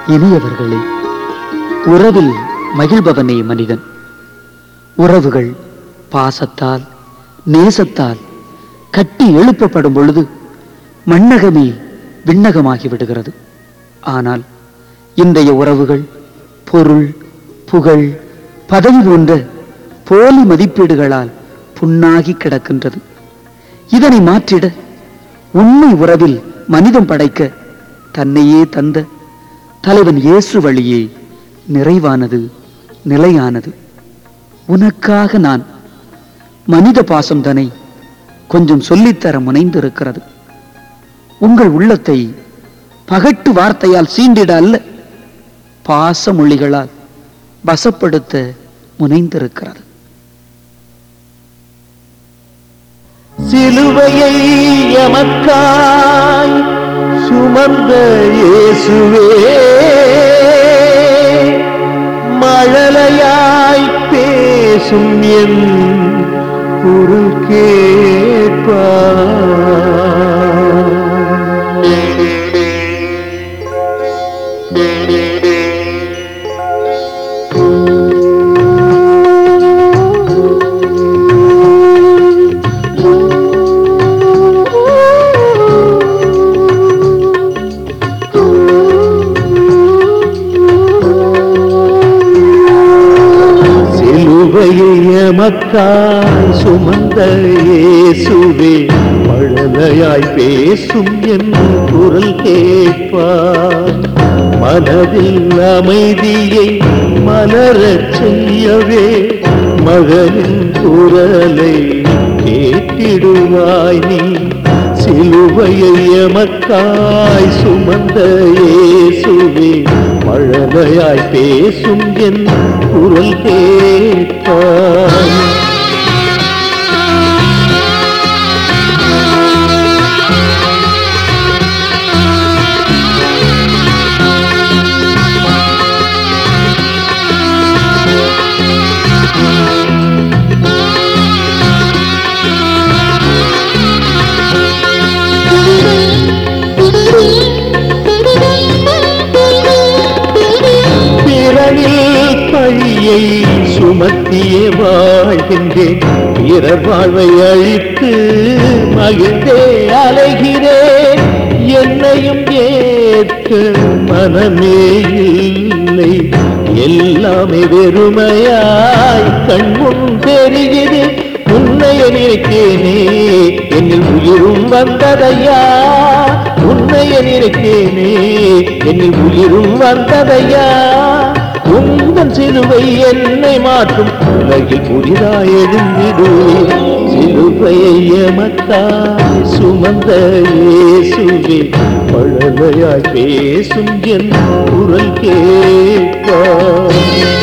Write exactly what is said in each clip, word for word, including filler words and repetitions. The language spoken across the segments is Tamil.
இனியவர்களே, உறவில் மகிழ்பவனே மனிதன். உறவுகள் பாசத்தால் நேசத்தால் கட்டி எழுப்பப்படும் பொழுது மண்ணகமே விண்ணகமாகி விடுகிறது. ஆனால் இன்றைய உறவுகள் பொருள், புகழ், பதவி போன்ற போலி மதிப்பீடுகளால் புண்ணாகி கிடக்கின்றது. இதனை மாற்றிட உண்மை உறவில் மனிதம் படைக்க தன்னையே தந்த தலைவன் இயேசு வழியே நிறைவானது, நிலையானது. உனக்காக நான் மனித பாசம் தனை கொஞ்சம் சொல்லித்தர முனைந்திருக்கிறது. உங்கள் உள்ளத்தை பகட்டு வார்த்தையால் சீண்டிட அல்ல, பாச மொழிகளால் வசப்படுத்த முனைந்திருக்கிறது. சிலுவையை எமக்காய் சுமந்த இயேசுவே, மழலையாய் பேசும் என் குரல் கேட்பாய். எமக்காய் சுமந்த இயேசுவே, மழலையாய் பேசும் என் குரல் கேட்பாய். மனதில் அமைதியை மலரச் செய்யவே மகனின் குரலை கேட்டிடுவாய் நீ. சிலுவையை எமக்காய் சுமந்த இயேசுவே, மழலையாய் பேசும் என் குரல் கேட்பாய். பழியை சுமத்தியே வாழ்கின்றேன், பிறர் வாழ்வை அழித்து மகிழ்ந்தே அலைகிறேன். என்னையும் ஏற்க மனமே இல்லை, எல்லாமே வெறுமையாய் கண்முன் தெரிகிறது. உன்னைய நினைக்கேனே என்னில் உயிரும் வந்ததையா, உன்னைய நினைக்கேனே என்னில் உயிரும் வந்ததையா. உந்தன் சிலுவை என்னை மாற்றும், உலகில் புதிதாய் எழுந்திடுவேன். சிலுவையை எமக்காய் சுமந்த இயேசுவே, மழலையாய் பேசும் என் குரல் கேட்பாய்.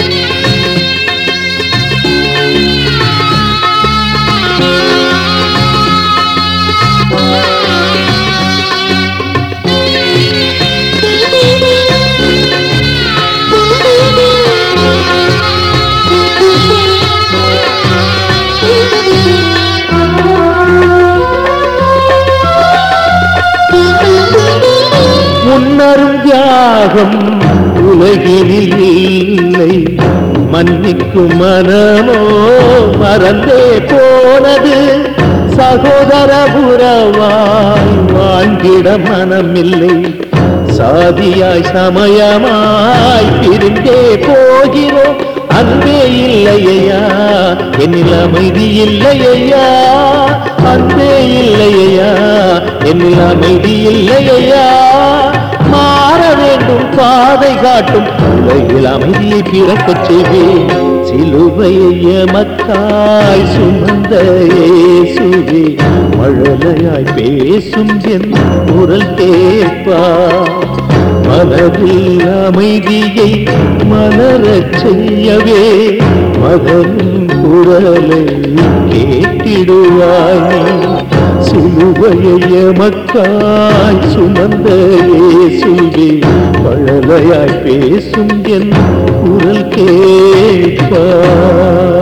முன்னரும் தியாகம் உலகினில் இல்லை, மன்னிக்கும் மனமோ மறந்தே போனது. சகோதர புறவாய் வாழ்ந்திட மனமில்லை, சாதியாய் சமயமாய் பிரிந்தே போகிறோம். அன்பே இல்லையா என்னில் அமைதி இல்லையா, அன்பே இல்லையா என்னில் அமைதி இல்லையா. மாற வேண்டும் பாதை காட்டும், உலகில் அமைதியை பிறக்கச் செய்வேன். சிலுவையை எமக்காய் சுமந்த இயேசுவே, மழலையாய் பேசும் என் குரல் கேட்பாய். மனதில் அமைதியை மலரச் செய்யவே மகனின் குரலை கேட்டிடுவாய். சிலுவையை எமக்காய் சுமந்த இயேசுவே, மழலையாய் பேசும் என் குரல் கேட்பாய்.